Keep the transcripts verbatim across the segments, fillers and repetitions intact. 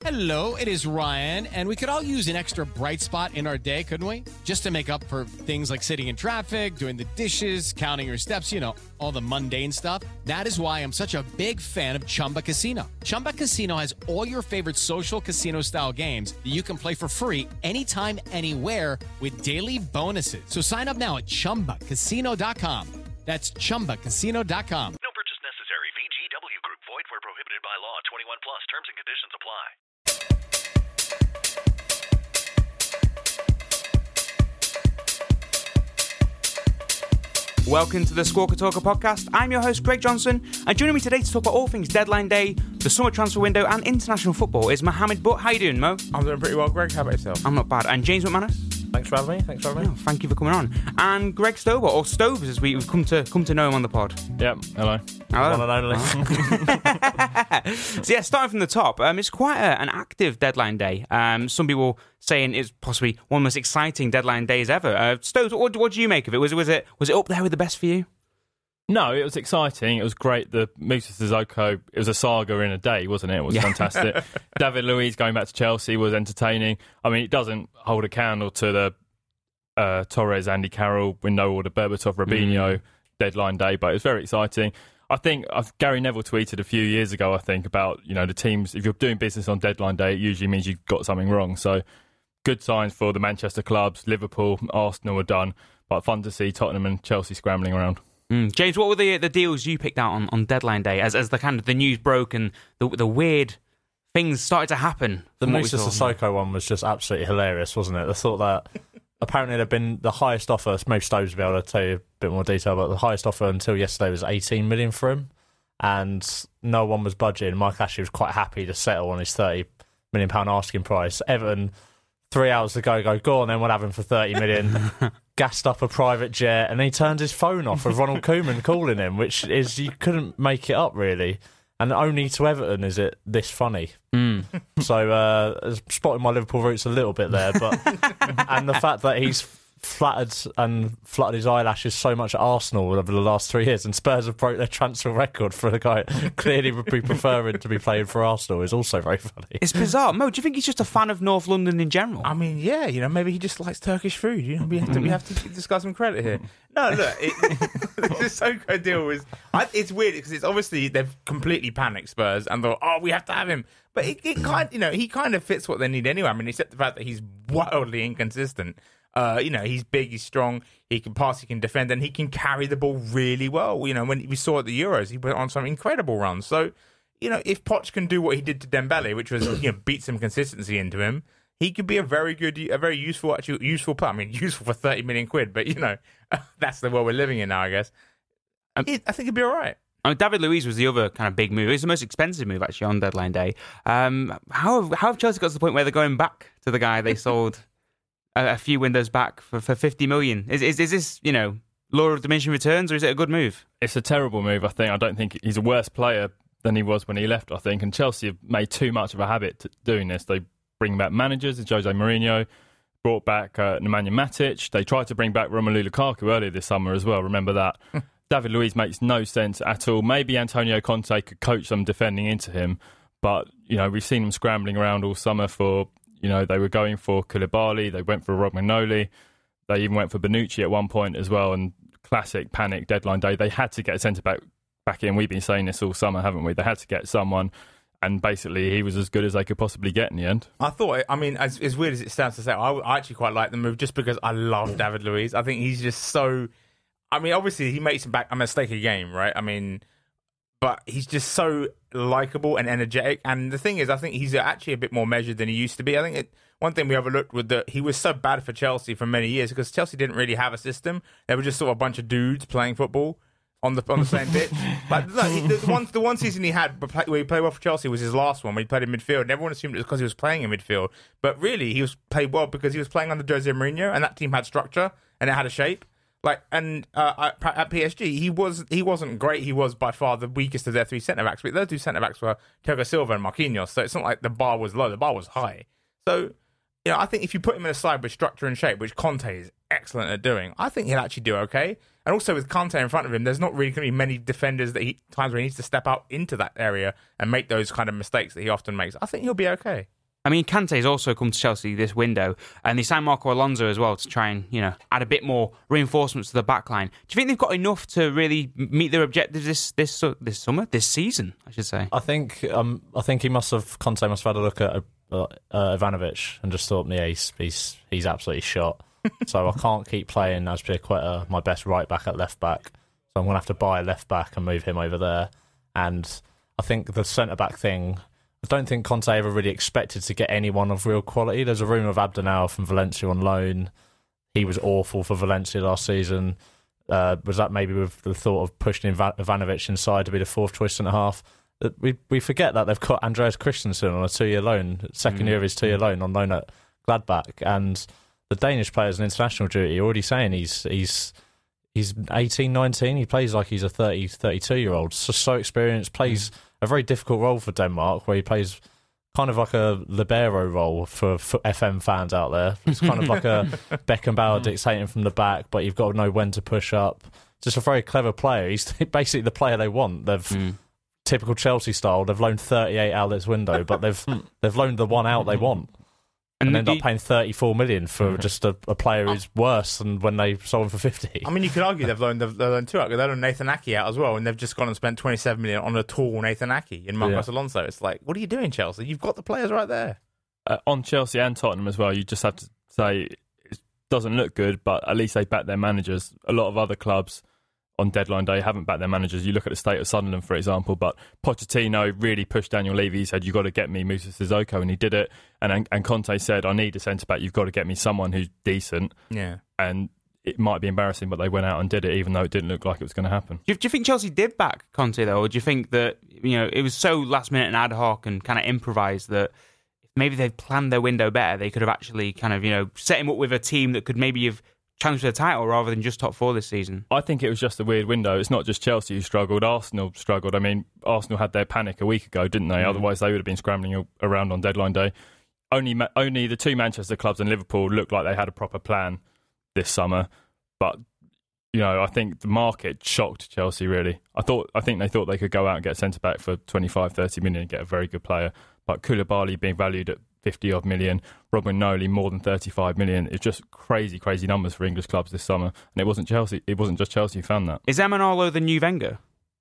Hello, it is Ryan, and we could all use an extra bright spot in our day, couldn't we? Just to make up for things like sitting in traffic, doing the dishes, counting your steps, you know, all the mundane stuff. That is why I'm such a big fan of Chumba Casino. Chumba Casino has all your favorite social casino-style games that you can play for free anytime, anywhere with daily bonuses. So sign up now at chumba casino dot com. That's chumba casino dot com. No purchase necessary. V G W Group. Void where prohibited by law. twenty-one plus. Terms and conditions apply. Welcome to the Squawker Talker podcast. I'm your host, Greg Johnson, and joining me today to talk about all things deadline day, the summer transfer window, and international football is Mohammed Butt. How you doing, Mo? I'm doing pretty well, Greg. How about yourself? I'm not bad. And James McManus? Thanks for having me. Thanks for having me. Oh, thank you for coming on. And Greg Stover, or Stoves as we, we've come to come to know him on the pod. Yep, hello. Hello. One and only. So yeah, starting from the top, um, it's quite a, an active deadline day. Um, some people saying it's possibly one of the most exciting deadline days ever. Uh, Stoves, what, what do you make of it? Was it was it was it up there with the best for you? No, it was exciting. It was great. The Musa Sissoko, it was a saga in a day, wasn't it? It was Yeah. fantastic. David Luiz going back to Chelsea was entertaining. I mean, it doesn't hold a candle to the uh, Torres, Andy Carroll, with no order, Berbatov, Robinho Mm. deadline day, but it was very exciting. I think I've, Gary Neville tweeted a few years ago, I think, about, you know, the teams, if you're doing business on deadline day, it usually means you've got something wrong. So good signs for the Manchester clubs. Liverpool, Arsenal are done, but fun to see Tottenham and Chelsea scrambling around. Mm. James, what were the the deals you picked out on, on deadline day as as the kind of the news broke and the the weird things started to happen? The from what we Musa saw? Sissoko one was just absolutely hilarious, wasn't it? I thought that apparently there'd been the highest offer, maybe Stoves will be able to tell you a bit more detail, but the highest offer until yesterday was eighteen million for him, and no one was budging. Mike Ashley was quite happy to settle on his thirty million pound asking price. Everton, three hours ago, go, go on then, we'll have him for thirty million. Gassed up a private jet, and he turned his phone off with Ronald Koeman calling him, which is, you couldn't make it up, really. And only to Everton is it this funny. Mm. So, uh, spotting my Liverpool roots a little bit there, but and the fact that he's flattered and fluttered his eyelashes so much at Arsenal over the last three years, and Spurs have broke their transfer record for the guy clearly would be preferring to be playing for Arsenal, is also very funny. It's bizarre. Mo, do you think he's just a fan of North London in general? I mean, yeah, you know, maybe he just likes Turkish food. You know, we have to, we have to discuss some credit here. No, look, it, the Sissoko deal was. I, it's weird because it's obviously they've completely panicked Spurs and thought, oh, we have to have him. But it, it kind, you know, he kind of fits what they need anyway. I mean, except the fact that he's wildly inconsistent. Uh, you know, he's big, he's strong, he can pass, he can defend, and he can carry the ball really well. You know, when we saw at the Euros, he went on some incredible runs. So, you know, if Poch can do what he did to Dembele, which was, you know, beat some consistency into him, he could be a very good, a very useful, actually useful player. I mean, useful for thirty million quid, but, you know, that's the world we're living in now, I guess. Um, it, I think he'd be all right. I mean, David Luiz was the other kind of big move. It was the most expensive move, actually, on deadline day. Um, how, have, how have Chelsea got to the point where they're going back to the guy they sold a, a few windows back for, for fifty million? Is, is is this, you know, law of diminishing returns, or is it a good move? It's a terrible move, I think. I don't think he's a worse player than he was when he left, I think. And Chelsea have made too much of a habit to doing this. They bring back managers, Jose Mourinho, brought back uh, Nemanja Matic. They tried to bring back Romelu Lukaku earlier this summer as well, remember that. David Luiz makes no sense at all. Maybe Antonio Conte could coach them defending into him, but, you know, we've seen them scrambling around all summer for, you know, they were going for Koulibaly, they went for Romagnoli, they even went for Bonucci at one point as well, and classic panic deadline day. They had to get a centre-back back in. We've been saying this all summer, haven't we? They had to get someone, and basically he was as good as they could possibly get in the end. I thought, I mean, as, as weird as it sounds to say, I, I actually quite like the move just because I love David Luiz. I think he's just so... I mean, obviously, he makes a, back, a mistake a game, right? I mean, but he's just so likeable and energetic. And the thing is, I think he's actually a bit more measured than he used to be. I think it, one thing we overlooked was that he was so bad for Chelsea for many years because Chelsea didn't really have a system. They were just sort of a bunch of dudes playing football on the on the same pitch. Like, no, he, the, one, the one season he had where he played well for Chelsea was his last one, where he played in midfield. And everyone assumed it was because he was playing in midfield. But really, he was played well because he was playing under Jose Mourinho, and that team had structure and it had a shape. Like and uh, at, at P S G, he was he wasn't great. He was by far the weakest of their three centre backs. But their two centre backs were Thiago Silva and Marquinhos. So it's not like the bar was low; the bar was high. So, you know, I think if you put him in a side with structure and shape, which Conte is excellent at doing, I think he'll actually do okay. And also with Kante in front of him, there's not really going to be many defenders that he times where he needs to step out into that area and make those kind of mistakes that he often makes. I think he'll be okay. I mean, Kante's also come to Chelsea this window, and they signed Marco Alonso as well to try and, you know, add a bit more reinforcements to the back line. Do you think they've got enough to really meet their objectives this this this summer, this season, I should say? I think um, I think he must have Conte must have had a look at uh, uh, Ivanovic and just thought, yeah, he's he's, he's absolutely shot. So I can't keep playing Azpilicueta, my best right back at left back. So I'm going to have to buy a left back and move him over there. And I think the centre back thing, I don't think Conte ever really expected to get anyone of real quality. There's a rumour of Abdenal from Valencia on loan. He was awful for Valencia last season. Uh, was that maybe with the thought of pushing Ivan- Ivanovic inside to be the fourth choice centre half? We we forget that they've got Andreas Christensen on a two-year loan, second mm. year of his two-year loan on loan at Gladbach, and the Danish players on international duty are already saying he's he's he's eighteen, nineteen. He plays like he's a thirty, thirty-two-year-old. So, so experienced, plays mm. a very difficult role for Denmark, where he plays kind of like a libero role for, for F M fans out there. It's kind of like a Beckenbauer dictating from the back, but you've got to know when to push up. Just a very clever player. He's basically the player they want. They've mm. typical Chelsea style. They've loaned thirty-eight out this window, but they've they've loaned the one out they want. And, and end up paying thirty-four million for just a, a player who's worse than when they sold him for fifty. I mean, you could argue they've loaned they've loaned two out. They loaned Nathan Ake out as well, and they've just gone and spent twenty-seven million on a tall Nathan Ake in Marcos yeah. Alonso. It's like, what are you doing, Chelsea? You've got the players right there. Uh, on Chelsea and Tottenham as well, you just have to say it doesn't look good, but at least they back their managers. A lot of other clubs on deadline day haven't backed their managers. You look at the state of Sunderland, for example, but Pochettino really pushed Daniel Levy. He said, you've got to get me Moussa Sissoko, and he did it. And and Conte said, I need a centre-back. You've got to get me someone who's decent. Yeah. And it might be embarrassing, but they went out and did it, even though it didn't look like it was going to happen. Do you, do you think Chelsea did back Conte, though, or do you think that, you know, it was so last-minute and ad hoc and kind of improvised that maybe they'd planned their window better, they could have actually kind of, you know, set him up with a team that could maybe have challenge for the title rather than just top four this season? I think it was just a weird window. It's not just Chelsea who struggled. Arsenal struggled. I mean, Arsenal had their panic a week ago, didn't they? Mm. Otherwise, they would have been scrambling around on deadline day. Only only the two Manchester clubs and Liverpool looked like they had a proper plan this summer. But, you know, I think the market shocked Chelsea, really. I thought I think they thought they could go out and get a centre-back for twenty-five, thirty million and get a very good player. But Koulibaly being valued at fifty odd million, Robin Nolly more than thirty-five million. It's just crazy, crazy numbers for English clubs this summer. And it wasn't Chelsea. It wasn't just Chelsea who found that. Is Emenalo the new Wenger?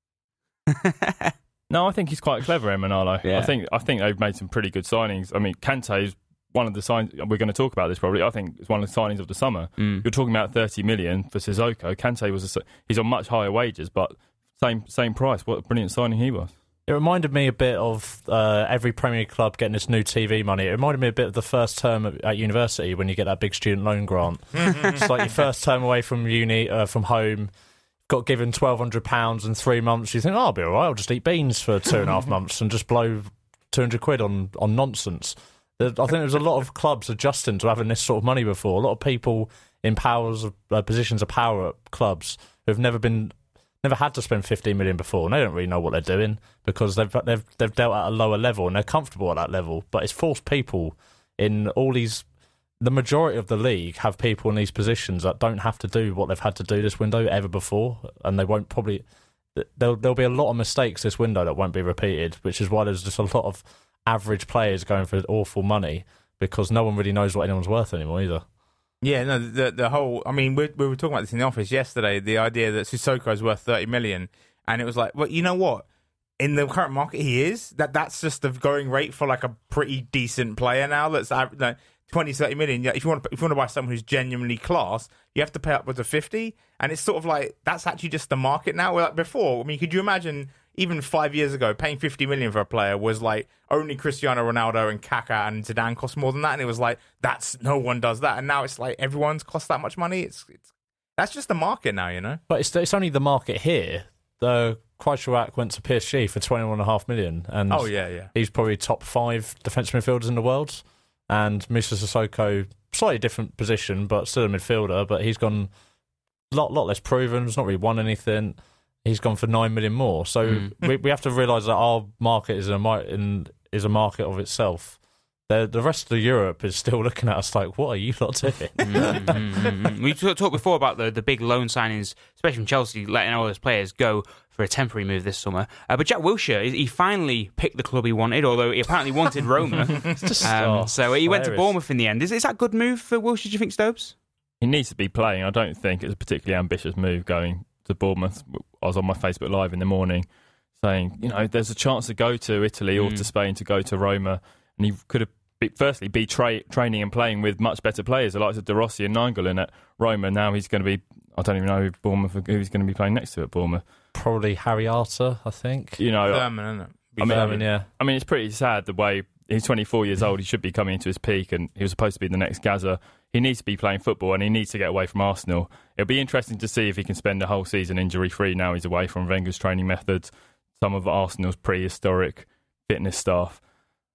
No, I think he's quite clever, Emenalo. Yeah. I think I think they've made some pretty good signings. I mean, Kante is one of the signs. We're going to talk about this probably. I think it's one of the signings of the summer. Mm. You're talking about thirty million for Sissoko. Kante was a, he's on much higher wages, but same same price. What a brilliant signing he was. It reminded me a bit of uh, every Premier League club getting this new T V money. It reminded me a bit of the first term at, at university when you get that big student loan grant. It's like your first term away from uni, uh, from home, got given twelve hundred pounds in three months. You think, oh, I'll be all right. I'll just eat beans for two and a half months and just blow two hundred quid on, on nonsense. I think there's a lot of clubs adjusting to having this sort of money before. A lot of people in powers, uh, positions of power at clubs who've never been... never had to spend fifteen million before, and they don't really know what they're doing because they've they've they've dealt at a lower level and they're comfortable at that level. But it's forced people in all these. The majority of the league have people in these positions that don't have to do what they've had to do this window ever before, and they won't probably. There'll there'll be a lot of mistakes this window that won't be repeated, which is why there's just a lot of average players going for awful money because no one really knows what anyone's worth anymore either. Yeah, no, the the whole. I mean, we we were talking about this in the office yesterday. The idea that Sissoko is worth thirty million, and it was like, well, you know what? In the current market, he is. That that's just the going rate for like a pretty decent player now. That's like twenty, thirty million. If you want, to, if you want to buy someone who's genuinely class, you have to pay upwards of fifty. And it's sort of like that's actually just the market now. Like before, I mean, could you imagine? Even five years ago, paying fifty million for a player was like only Cristiano Ronaldo and Kaká and Zidane cost more than that, and it was like that's no one does that. And now it's like everyone's cost that much money. It's, it's that's just the market now, you know. But it's it's only the market here. The Kreischuak went to P S G for twenty one and a half million, and oh yeah, yeah, he's probably top five defensive midfielders in the world. And Moussa Sissoko, slightly different position, but still a midfielder. But he's gone a lot lot less proven. He's not really won anything. He's gone for nine million more. So mm. we we have to realise that our market is a in, is a market of itself. the the rest of Europe is still looking at us like, what are you lot doing? mm, mm, mm. We talked before about the, the big loan signings, especially from Chelsea, letting all those players go for a temporary move this summer. Uh, but Jack Wilshere, he finally picked the club he wanted, although he apparently wanted Roma. Just, um, oh, so he went to hilarious. Bournemouth in the end. Is, is that a good move for Wilshere, do you think, Stobes? He needs to be playing. I don't think it's a particularly ambitious move going to Bournemouth. I was on my Facebook Live in the morning saying, you know, there's a chance to go to Italy or Mm. to Spain, to go to Roma, and he could have be, firstly be tra- training and playing with much better players, the likes of De Rossi and Nainggolan at Roma. Now he's going to be, I don't even know who Bournemouth who he's going to be playing next to at Bournemouth. Probably Harry Arter, I think. You know, Thurman, isn't it? I mean, Thurman, yeah. I mean, it's pretty sad the way he's twenty-four years old. He should be coming into his peak, and he was supposed to be the next Gaza. He needs to be playing football, and he needs to get away from Arsenal. It'll be interesting to see if he can spend the whole season injury-free now he's away from Wenger's training methods, some of Arsenal's prehistoric fitness staff.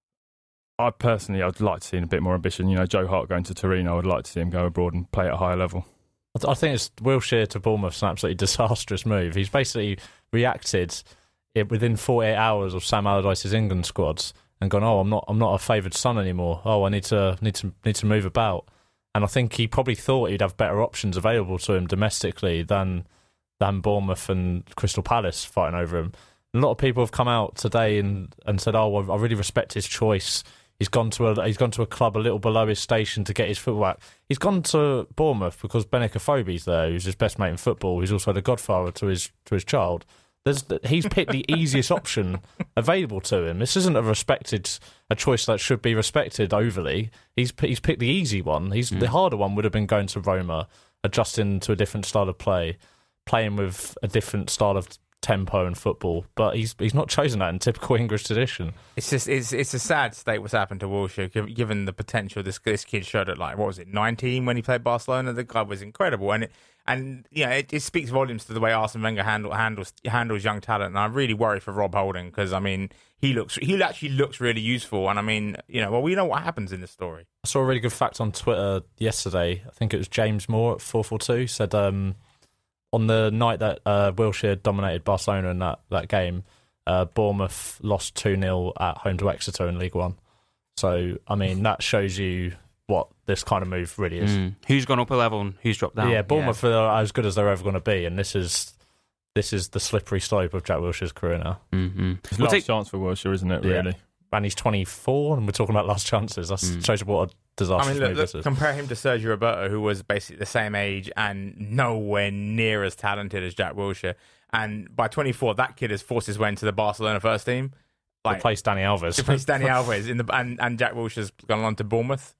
I personally, I'd like to see a bit more ambition. You know, Joe Hart going to Torino, I would like to see him go abroad and play at a higher level. I th- I think it's Wilshere to Bournemouth's an absolutely disastrous move. He's basically reacted it within forty-eight hours of Sam Allardyce's England squads and gone, oh, I'm not, I'm not a favoured son anymore. Oh, I need to, need to, need to move about. And I think he probably thought he'd have better options available to him domestically than than Bournemouth and Crystal Palace fighting over him. A lot of people have come out today and, and said, oh, I really respect his choice. He's gone to a he's gone to a club a little below his station to get his football back. He's gone to Bournemouth because Benik Afobe's there, who's his best mate in football. He's also the godfather to his to his child. There's, he's picked the easiest option available to him. This isn't a respected a choice that should be respected overly. He's he's picked the easy one. He's mm. the harder one would have been going to Roma, adjusting to a different style of play, playing with a different style of tempo and football, but he's he's not chosen that in typical English tradition. It's just it's it's a sad state what's happened to Wilshere, given, given the potential this this kid showed at, like, what was it, nineteen when he played Barcelona. The guy was incredible, and it, and you know it, it speaks volumes to the way Arsene Wenger handle, handles handles young talent. And I really worry for Rob Holding, because I mean he looks he actually looks really useful, and I mean you know well we know what happens in this story. I saw a really good fact on Twitter yesterday. I think it was James Moore at four four two said. Um, On the night that uh, Wilshere dominated Barcelona in that, that game, uh, Bournemouth lost two nil at home to Exeter in League One. So, I mean, that shows you what this kind of move really is. Mm. Who's gone up a level and who's dropped down? Yeah, Bournemouth yeah. are as good as they're ever going to be, and this is this is the slippery slope of Jack Wilshere's career now. Mm-hmm. It's We'll last take- chance for Wilshere, isn't it, Yeah. really? And he's twenty-four, and we're talking about last chances. That Mm. shows you what a disastrous I mean, look, move look, this is. compare him to Sergio Roberto, who was basically the same age and nowhere near as talented as Jack Wilshere. And by twenty-four, that kid has forced his way into the Barcelona first team. Like, Replace Danny Alves. replace Danny Alves in the and, and Jack Wilshere's gone on to Bournemouth.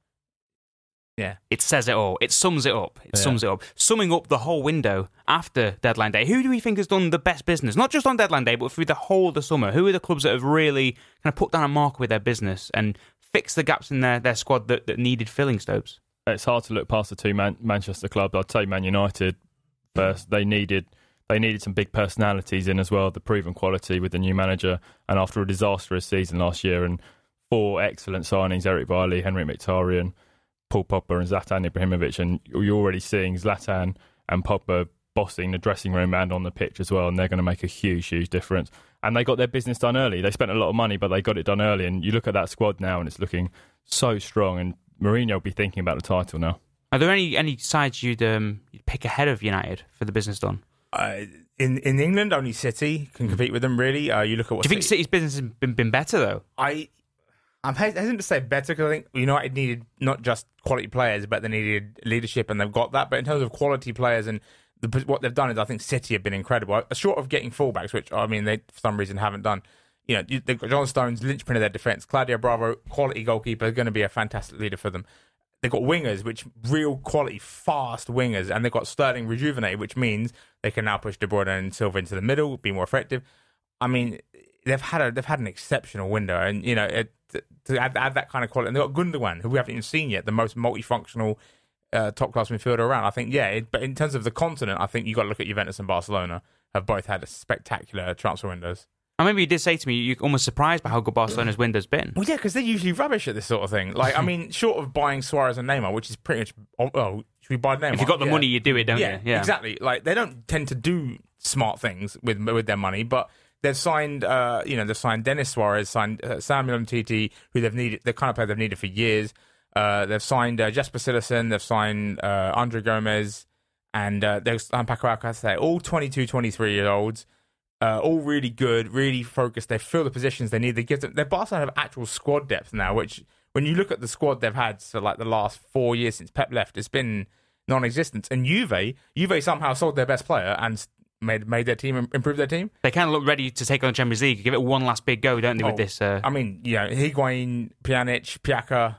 Yeah, It says it all. It sums it up. It Yeah. sums it up. Summing up the whole window after deadline day, who do we think has done the best business? Not just on deadline day, but through the whole of the summer. Who are the clubs that have really kind of put down a marker with their business and fixed the gaps in their, their squad that, that needed filling, Stopes? It's hard to look past the two Man- Manchester clubs. I'd say Man United first. They needed they needed some big personalities in as well, the proven quality with the new manager. And after a disastrous season last year and four excellent signings, Eric Bailly, Henrik Mkhitaryan, Paul Pogba and Zlatan Ibrahimovic, and you're already seeing Zlatan and Pogba bossing the dressing room and on the pitch as well, and they're going to make a huge, huge difference. And they got their business done early. They spent a lot of money, but they got it done early. And you look at that squad now, and it's looking so strong. And Mourinho will be thinking about the title now. Are there any, any sides you'd, um, you'd pick ahead of United for the business done? uh, in in England, only City can compete with them. Really, uh, you look at what Do you think City, City's business has been, been better, though? I. I'm hesitant to say better because I think United needed not just quality players, but they needed leadership, and they've got that. But in terms of quality players and the, what they've done is, I think City have been incredible. Short of getting fullbacks, which I mean they for some reason haven't done. You know, they've got John Stones, linchpin of their defence. Claudio Bravo, quality goalkeeper, going to be a fantastic leader for them. They've got wingers, which real quality, fast wingers, and they've got Sterling rejuvenated, which means they can now push De Bruyne and Silva into the middle, be more effective. I mean, they've had a they've had an exceptional window, and you know, it, to add, add that kind of quality, and they've got Gundogan, who we haven't even seen yet, the most multifunctional uh, top class midfielder around. I think, yeah, it, but in terms of the continent, I think you got to look at Juventus and Barcelona. Have both had spectacular transfer windows. I remember you did say to me you're almost surprised by how good Barcelona's window's been. Well, yeah, because they're usually rubbish at this sort of thing. Like, I mean, short of buying Suarez and Neymar, which is pretty much, oh, oh should we buy Neymar? If you've got the Yeah. money, you do it, don't yeah, you? exactly. Like, they don't tend to do smart things with with their money, but they've signed, uh, you know, they've signed Denis Suarez, signed uh, Samuel Umtiti, who they've needed, the kind of player they've needed for years. Uh, they've signed uh, Jesper Cillessen, they've signed uh, Andre Gomez, and uh, they've signed Paco Alcacer, all twenty-two, twenty-three-year-olds, uh, all really good, really focused. They fill the positions they need. They give them, their Barcelona have actual squad depth now, which when you look at the squad they've had for like the last four years since Pep left, it's been non-existent. And Juve, Juve somehow sold their best player and made made their team improve their team. They kind of look ready to take on the Champions League, give it one last big go, don't they? Oh, with this, uh... I mean, you know, Higuain, Pjanic, Piaka.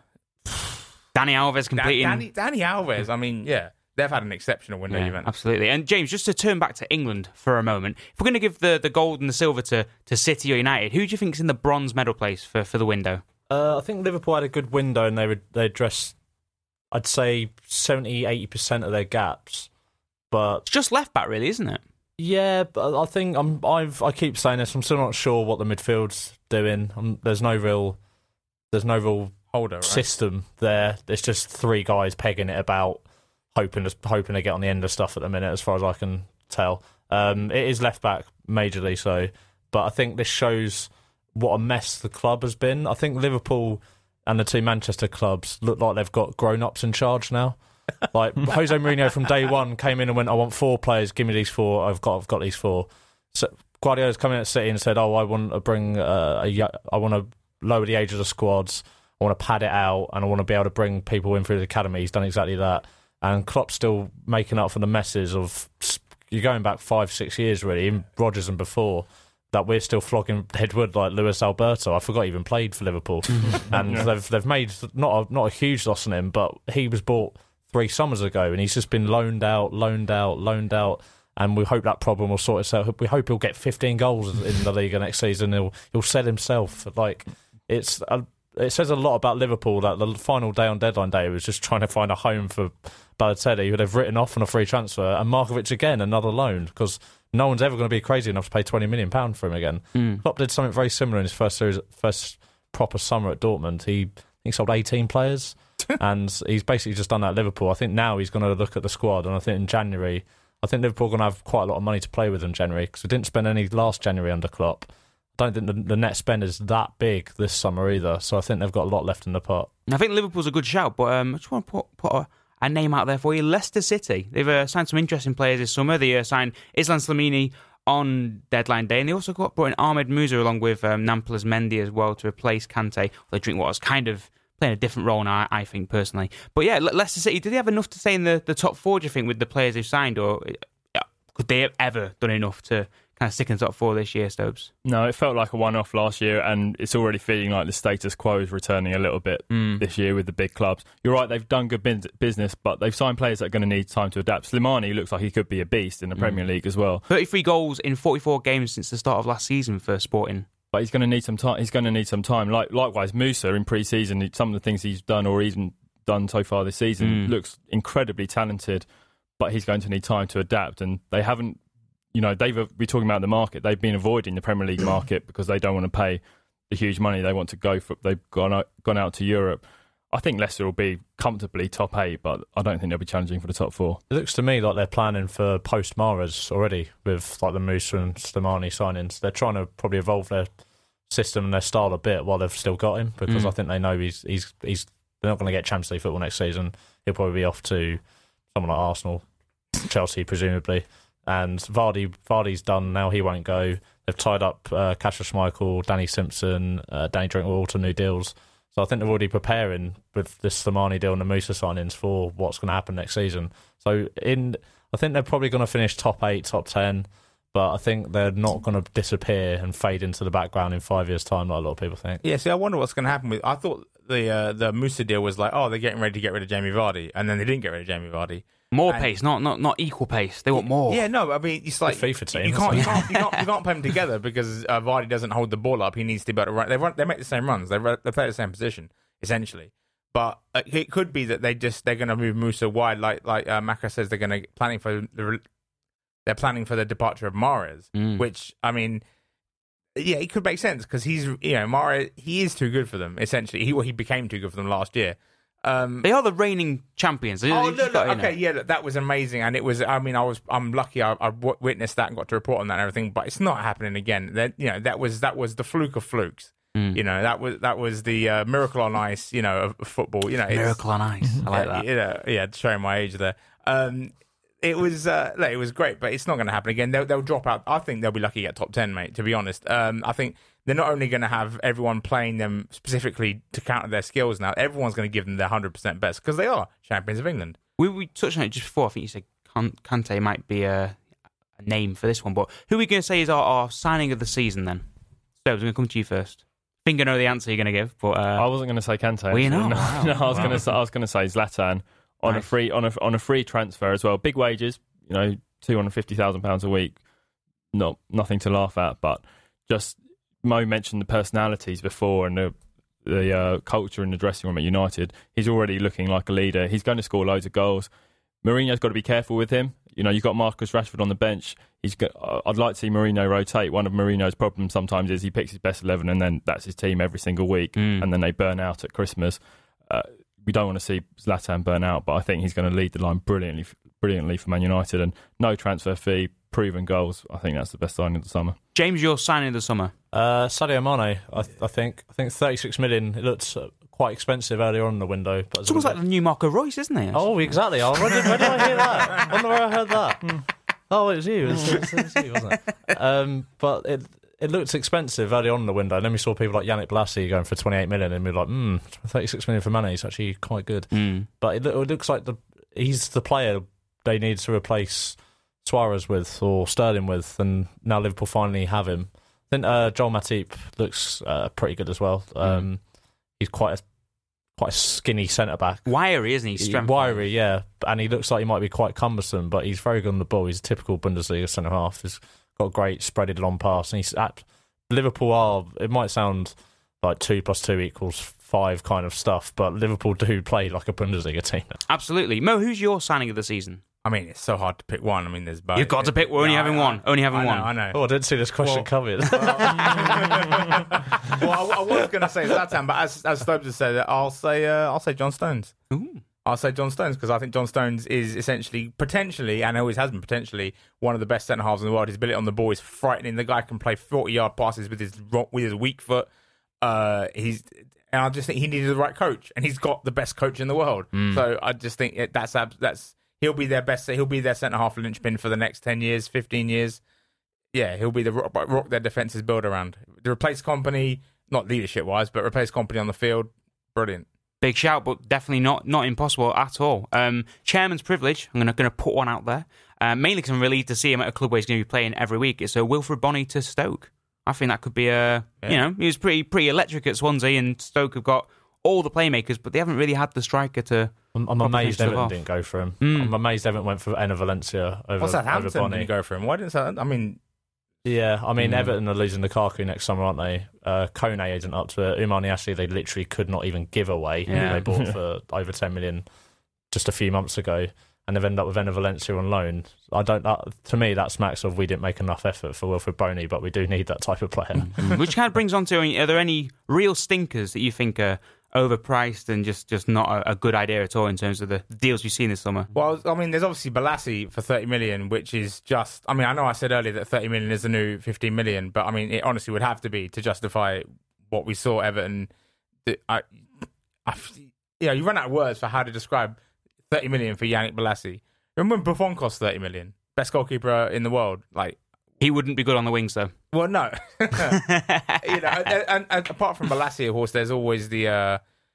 Dani Alves completing. Dani, Dani Alves, I mean, yeah, they've had an exceptional window, Yeah, Juventus. absolutely. And James, just to turn back to England for a moment, if we're going to give the, the gold and the silver to, to City or United, who do you think's in the bronze medal place for, for the window? Uh, I think Liverpool had a good window and they were, they addressed, I'd say, seventy, eighty percent of their gaps. But It's just left back, really, isn't it? yeah, but I think I'm. I've. I keep saying this. I'm still not sure what the midfield's doing. I'm, there's no real. There's no real Holder, right? system there. There's just three guys pegging it about, hoping to hoping to get on the end of stuff at the minute, as far as I can tell. Um, it is left back majorly so, but I think this shows what a mess the club has been. I think Liverpool and the two Manchester clubs look like they've got grown-ups in charge now. Like Jose Mourinho from day one came in and went, "I want four players. Give me these four. I've got, I've got these four." So Guardiola's come in at City and said, "Oh, I want to bring, uh, a, I want to lower the age of the squads. I want to pad it out, and I want to be able to bring people in through the academy." He's done exactly that, and Klopp's still making up for the messes of you're going back five, six years really, in Rodgers and before. That we're still flogging Headwood like Luis Alberto. I forgot he even played for Liverpool, and Yeah. they've they've made not a, not a huge loss on him, but he was bought three summers ago, and he's just been loaned out, loaned out, loaned out, and we hope that problem will sort itself. We hope he'll get fifteen goals in the league next season. He'll he'll sell himself. Like it's a, it says a lot about Liverpool that the final day on deadline day was just trying to find a home for Balotelli, who they've written off on a free transfer, and Markovic again another loan because no one's ever going to be crazy enough to pay twenty million pounds for him again. Mm. Klopp did something very similar in his first series, first proper summer at Dortmund. He I think sold eighteen players. And he's basically just done that at Liverpool. I think now he's going to look at the squad, and I think in January, I think Liverpool are going to have quite a lot of money to play with in January because we didn't spend any last January under Klopp. I don't think the, the net spend is that big this summer either, so I think they've got a lot left in the pot. I think Liverpool's a good shout, but um, I just want to put, put a, a name out there for you. Leicester City. They've uh, signed some interesting players this summer. They uh, signed Islan Slimani on deadline day, and they also got brought in Ahmed Musa along with um, Nampalys Mendy as well to replace Kante. Well, Drinkwater's kind of playing a different role now, I think, personally. But yeah, Le- Leicester City, do they have enough to stay in the, the top four, do you think, with the players they've signed, or uh, could they have ever done enough to kind of stick in the top four this year, Stobes? No, it felt like a one-off last year, and it's already feeling like the status quo is returning a little bit mm. this year with the big clubs. You're right, they've done good bin- business, but they've signed players that are going to need time to adapt. Slimani looks like he could be a beast in the mm. Premier League as well. thirty-three goals in forty-four games since the start of last season for Sporting. But he's going to need some time. He's going to need some time. Like likewise, Musa in pre-season, some of the things he's done or even done so far this season mm. looks incredibly talented. But he's going to need time to adapt, and they haven't. You know, they've we're talking about the market. They've been avoiding the Premier League market because they don't want to pay the huge money. They want to go for. They've gone out, gone out to Europe. I think Leicester will be comfortably top eight, but I don't think they'll be challenging for the top four. It looks to me like they're planning for post Mahrez already with like the Musa and Slimani signings. They're trying to probably evolve their system and their style a bit while they've still got him because mm. I think they know he's he's he's they're not going to get Champions League football next season. He'll probably be off to someone like Arsenal, Chelsea presumably. And Vardy, Vardy's done now. He won't go. They've tied up uh, Kasper Schmeichel, Danny Simpson, uh, Danny Drinkwater, new deals. So I think they're already preparing with this Slimani deal and the Musa signings for what's going to happen next season. So in, I think they're probably going to finish top eight, top ten, but I think they're not going to disappear and fade into the background in five years' time like a lot of people think. Yeah, see, I wonder what's going to happen with... I thought the uh, the Musa deal was like, oh, they're getting ready to get rid of Jamie Vardy, and then they didn't get rid of Jamie Vardy. More and, pace, not not not equal pace. They want more. Yeah, no, I mean, it's like... The FIFA team. You can't, you, can't, you, can't, you can't play them together because uh, Vardy doesn't hold the ball up. He needs to be able to run. They, run, they make the same runs. They, run, they play the same position, essentially. But uh, it could be that they just they're going to move Musa wide, like like uh, Maka says. They're going to planning for the they're planning for the departure of Mahrez, mm. which I mean, yeah, it could make sense because he's you know Mahrez he is too good for them. Essentially, he well, he became too good for them last year. Um, They are the reigning champions. Oh, You've look, look, got to, you know. okay, yeah, look, that was amazing, and it was. I mean, I was, I'm lucky. I, I w- witnessed that and got to report on that and everything. But it's not happening again. That you know, that was that was the fluke of flukes. Mm. You know, that was that was the uh, miracle on ice. You know, of, of football. You know, it's, Miracle on ice. I like yeah, that. You know, yeah, showing my age there. Um, it was, uh, look, it was great, but it's not going to happen again. They'll, they'll drop out. I think they'll be lucky to get top ten, mate. To be honest, um, I think. They're not only going to have everyone playing them specifically to counter their skills now, everyone's going to give them their one hundred percent best because they are champions of England. We, we touched on it just before. I think you said Kante might be a, a name for this one, but who are we going to say is our, our signing of the season then? So, I was going to come to you first. I think I know the answer you're going to give, but uh, I wasn't going to say Kante. Well, you know. No, Wow. no, I was Wow. going to say I was going to say Zlatan on Nice. a free on a on a free transfer as well. Big wages, you know, two hundred fifty thousand pounds a week. Not nothing to laugh at, but just. Mo mentioned the personalities before and the the uh, culture in the dressing room at United. He's already looking like a leader. He's going to score loads of goals. Mourinho's got to be careful with him. You know, you've got Marcus Rashford on the bench. He's got, I'd like to see Mourinho rotate. One of Mourinho's problems sometimes is he picks his best eleven and then that's his team every single week, Mm. and then they burn out at Christmas. Uh, we don't want to see Zlatan burn out, but I think he's going to lead the line brilliantly, brilliantly for Man United. And no transfer fee, proven goals. I think that's the best signing of the summer. James, your signing of the summer. Uh, Sadio Mane, I, I think. I think thirty-six million. It looked uh, quite expensive earlier on in the window. But It's almost like the new Marco Royce, isn't it? oh, exactly. Oh, where, did, where did I hear that? I wonder where I heard that. Oh, it was you. It was, it was, it was you, wasn't it? Um, but it it looked expensive early on in the window. And then we saw people like Yannick Bolasie going for twenty-eight million, and we were like, hmm, thirty-six million for Mane is actually quite good. Mm. But it, it looks like the he's the player they need to replace Suarez with or Sterling with, and now Liverpool finally have him. I think uh, Joel Matip looks uh, pretty good as well. Um, mm. He's quite a quite a skinny centre back, wiry, isn't he? Strength wiry, yeah, and he looks like he might be quite cumbersome, but he's very good on the ball. He's a typical Bundesliga centre half. He's got a great spreaded long pass, and he's at Liverpool are. It might sound like two plus two equals five kind of stuff, but Liverpool do play like a Bundesliga team. Absolutely, Mo. Who's your signing of the season? I mean, it's so hard to pick one. I mean, there's both. You've got to pick. We're only Yeah, having I- one. Only having I know, one. I know. Oh, I didn't see this question Well- coming. Well, I, I was going to say Zlatan, but as as Stubbs has said, I'll say uh, I'll say John Stones. Ooh. I'll say John Stones because I think John Stones is essentially, potentially, and always has been potentially, one of the best centre halves in the world. His ability on the ball is frightening. The guy can play forty yard passes with his ro- with his weak foot. Uh, he's and I just think he needed the right coach, and he's got the best coach in the world. Mm. So I just think it, that's abs- that's he'll be their best. He'll be their centre half linchpin for the next ten years, fifteen years. Yeah, he'll be the rock, rock their defence is built around. To replace Kompany, not leadership wise, but replace Kompany on the field, brilliant. Big shout, but definitely not not impossible at all. Um, chairman's privilege. I'm going to going to put one out there, uh, mainly because I'm relieved to see him at a club where he's going to be playing every week. It's a Wilfred Bonney to Stoke. I think that could be a Yeah. you know he was pretty pretty electric at Swansea, and Stoke have got all the playmakers, but they haven't really had the striker to. I'm, I'm proper amazed finish Everton off. didn't go for him. Mm. I'm amazed Everton went for Enna Valencia over, What's over Southampton Bonney. didn't go for him? Why didn't Southampton? I mean, Yeah, I mean, Mm. Everton are losing Lukaku next summer, aren't they? Uh, Kone isn't up to it. Umar Niasse, they literally could not even give away. Yeah. They bought for over ten million just a few months ago, and they've ended up with Enna Valencia on loan. I don't. That, to me, that smacks of we didn't make enough effort for Wilfred Bonney, but we do need that type of player. Which kind of brings on to, are there any real stinkers that you think are overpriced and just, just not a, a good idea at all in terms of the deals we've seen this summer? well, I mean, there's obviously Bolasie for thirty million, which is just. I mean, I know I said earlier that thirty million is the new fifteen million, but I mean, it honestly would have to be to justify what we saw Everton. I, I, yeah, you run out of words for how to describe thirty million for Yannick Bolasie. Remember when Buffon cost thirty million, best goalkeeper in the world? Like, He wouldn't be good on the wings, though. well, no, you know, and, and, and apart from Bolasie, of course, there's always the. Uh,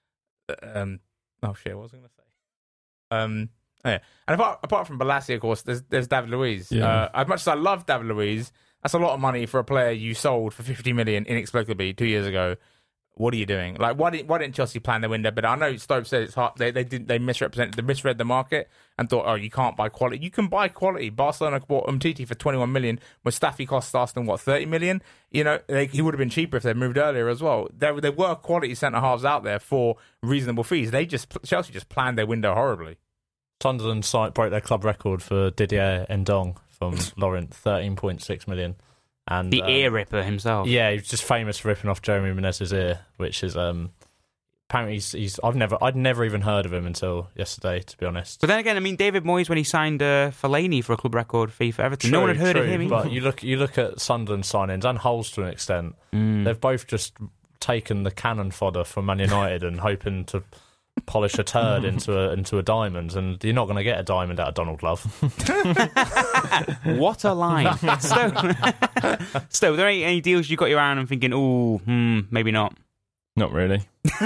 um, oh shit, what was I going to say? Um, oh, yeah. And apart, apart from Bolasie, of course, there's there's David Luiz. Yeah. Uh, as much as I love David Luiz, that's a lot of money for a player you sold for fifty million inexplicably two years ago. What are you doing? Like, why didn't why didn't Chelsea plan their window? But I know Stoke said it's hard. They they did they misrepresented, they misread the market and thought, oh, you can't buy quality. You can buy quality. Barcelona bought Umtiti for twenty one million. Mustafi cost Arsenal what thirty million. You know, they, he would have been cheaper if they'd moved earlier as well. There there were quality centre halves out there for reasonable fees. They just Chelsea just planned their window horribly. Sunderland site broke their club record for Didier Ndong from Laurent, thirteen point six million. And The uh, ear ripper himself. Yeah, he's just famous for ripping off Jeremy Menez's ear, which is um, apparently he's, he's. I've never, I'd never even heard of him until yesterday, to be honest. But then again, I mean, David Moyes when he signed uh, Fellaini for a club record fee for Everton, True, no one had heard true, of him. But either. you look, you look at Sunderland signings and Hull's to an extent. Mm. They've both just taken the cannon fodder from Man United and hoping to polish a turd into a into a diamond, and you're not going to get a diamond out of Donald Love. What a line. Stowe, Stowe, are there any, any deals you got your eye on and thinking, ooh, hmm, maybe not? Not really.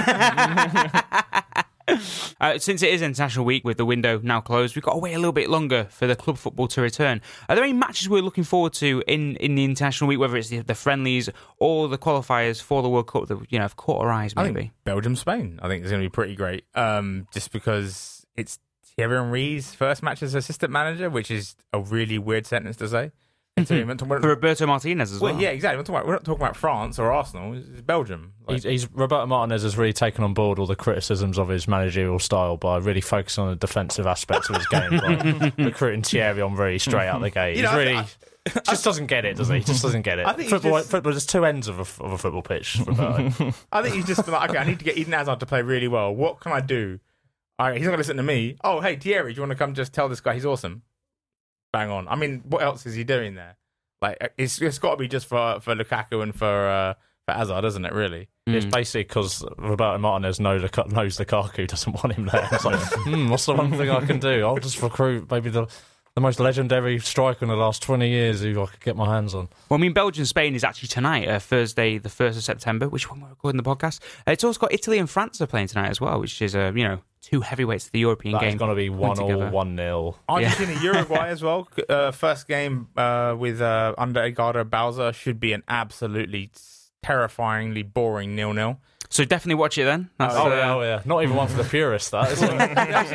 Uh, since it is International Week with the window now closed, we've got to wait a little bit longer for the club football to return. Are there any matches we're looking forward to in, in the International Week, whether it's the, the friendlies or the qualifiers for the World Cup that you know have caught our eyes? Maybe I think Belgium Spain. I think is going to be pretty great. Um, just because it's Thierry Henry's first match as assistant manager, which is a really weird sentence to say. for Roberto Martinez as well. well yeah, exactly. We're, talking about, we're not talking about France or Arsenal. It's Belgium. Like, He's, he's Roberto Martinez has really taken on board all the criticisms of his managerial style by really focusing on the defensive aspects of his game, like recruiting Thierry on really straight out the gate. You He's know, I- really I- just doesn't get it, does he? He just doesn't get it. I think he's football, just- football, there's two ends of a, of a football pitch. Roberto. I think he's just been like, okay, I need to get Eden Hazard to play really well. What can I do? All right, he's not going to listen to me. Oh, hey, Thierry, do you want to come just tell this guy he's awesome? Bang on. I mean, what else is he doing there? Like, it's it's got to be just for for Lukaku and for uh, for Hazard, isn't it? Really? It's basically because Roberto Martinez knows, knows Lukaku doesn't want him there. It's like, hmm, what's the one thing I can do? I'll just recruit maybe the the most legendary striker in the last twenty years who I could get my hands on. Well, I mean, Belgium-Spain is actually tonight, uh, Thursday, the first of September, which when we're recording the podcast. Uh, it's also got Italy and France are playing tonight as well, which is, uh, you know, two heavyweights of the European That's game. going to be one all, together. one nil. Argentina, Uruguay as well. Uh, first game uh, with uh, under Edgardo Bauza should be an absolutely terrifyingly boring nil nil. So definitely watch it then. That's, Oh, uh, yeah, oh yeah, not even one for the purists. That isn't it?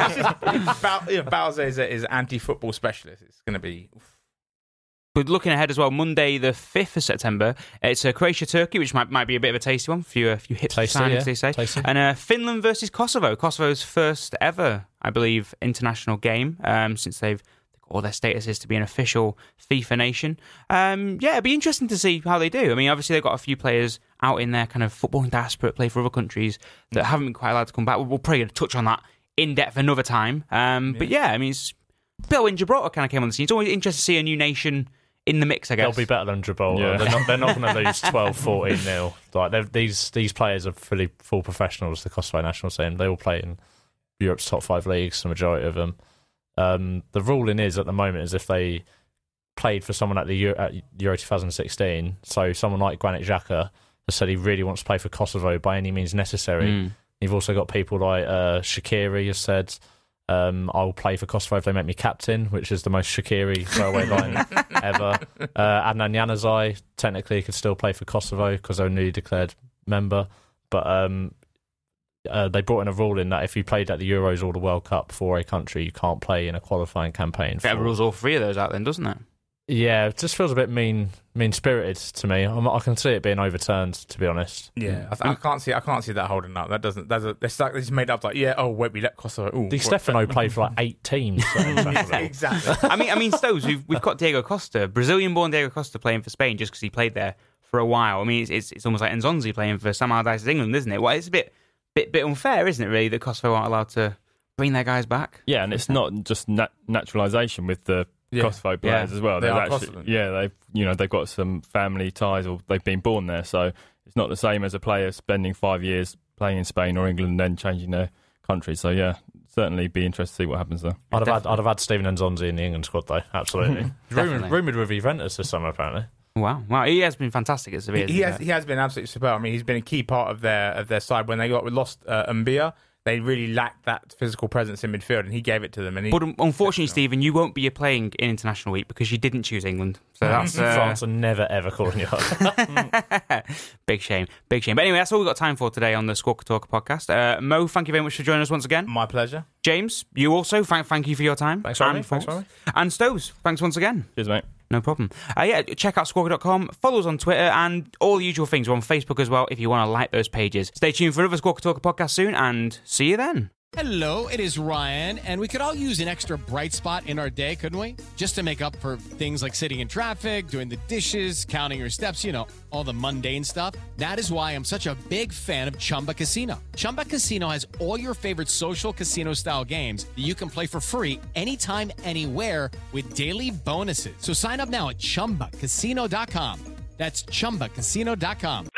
Bauza is a, is an anti-football specialist. It's going to be. But looking ahead as well, Monday the fifth of September, it's uh, Croatia-Turkey, which might might be a bit of a tasty one, a few, a few hip Tasty, signings, yeah. they say. Tasty. And uh, Finland versus Kosovo. Kosovo's first ever, I believe, international game um, since they've all their status is to be an official FIFA nation. Um, yeah, it'd be interesting to see how they do. I mean, obviously they've got a few players out in their kind of footballing diaspora that play for other countries that haven't been quite allowed to come back. We'll, we'll probably touch on that in depth another time. Um, yeah. But yeah, I mean, it's Bill when Gibraltar kind of came on the scene. It's always interesting to see a new nation in the mix, I guess. They'll be better than Gibraltar. Yeah. They're not, they're not going to lose twelve, fourteen nil. Like these these players are fully full professionals. The Kosovo national team, they all play in Europe's top five leagues. The majority of them. Um, the ruling is at the moment is if they played for someone at the Euro, at Euro twenty sixteen. So someone like Granit Xhaka has said he really wants to play for Kosovo by any means necessary. Mm. You've also got people like uh, Shaqiri has said. Um, I'll play for Kosovo if they make me captain, which is the most Shaqiri throwaway line ever. Uh, Adnan Januzaj technically could still play for Kosovo because they're a newly declared member, but um, uh, they brought in a rule in that if you played at the Euros or the World Cup for a country, you can't play in a qualifying campaign. That for... rules all three of those out then, doesn't it? Yeah, it just feels a bit mean, mean-spirited to me. I'm, I can see it being overturned, to be honest. Yeah, I, th- I can't see. I can't see that holding up. That doesn't. That's a. It's like they just made up like, yeah. Oh wait, we let Kosovo. Ooh, Di Stefano played for like eight teams. So exactly. I mean, I mean, Stones. We've we've got Diego Costa, Brazilian-born Diego Costa, playing for Spain just because he played there for a while. I mean, it's it's, it's almost like Nzonzi playing for Sam Allardyce's England, isn't it? Well, it's a bit bit bit unfair, isn't it? Really, that Kosovo aren't allowed to bring their guys back. Yeah, and it's not just nat- naturalisation with the Yeah. Kosovo players Yeah. as well. They They've are actually, Kosovan. yeah, they've you know they've got some family ties or they've been born there, so it's not the same as a player spending five years playing in Spain or England and then changing their country. So yeah, certainly be interested to see what happens there. I'd have had I'd have had Steven Nzonzi in the England squad though. Absolutely. Definitely. rumoured, rumoured with Juventus this summer apparently. Wow, wow, he has been fantastic at Sevilla. He has. He has been absolutely superb. I mean, he's been a key part of their of their side when they got lost uh, Mbia. They really lacked that physical presence in midfield, and he gave it to them. And he, But um, unfortunately, Stephen, you won't be playing in International Week because you didn't choose England. So that's uh, France are never ever calling you up. big shame, big shame. But anyway, that's all we've got time for today on the Squawker Talker podcast. Uh, Mo, thank you very much for joining us once again. my pleasure. James, you also, thank, thank you for your time. Thanks for having And me. Thanks for thoughts. having And Stoves, thanks once again. Cheers, mate. No problem. Uh, yeah, check out squawker dot com, follow us on Twitter, and all the usual things. We're on Facebook as well if you want to like those pages. Stay tuned for another Squawker Talker podcast soon, and see you then. Hello, it is Ryan, and we could all use an extra bright spot in our day, couldn't we? Just to make up for things like sitting in traffic, doing the dishes, counting your steps, you know, all the mundane stuff. That is why I'm such a big fan of Chumba Casino. Chumba Casino has all your favorite social casino-style games that you can play for free anytime, anywhere with daily bonuses. So sign up now at chumba casino dot com. That's chumba casino dot com.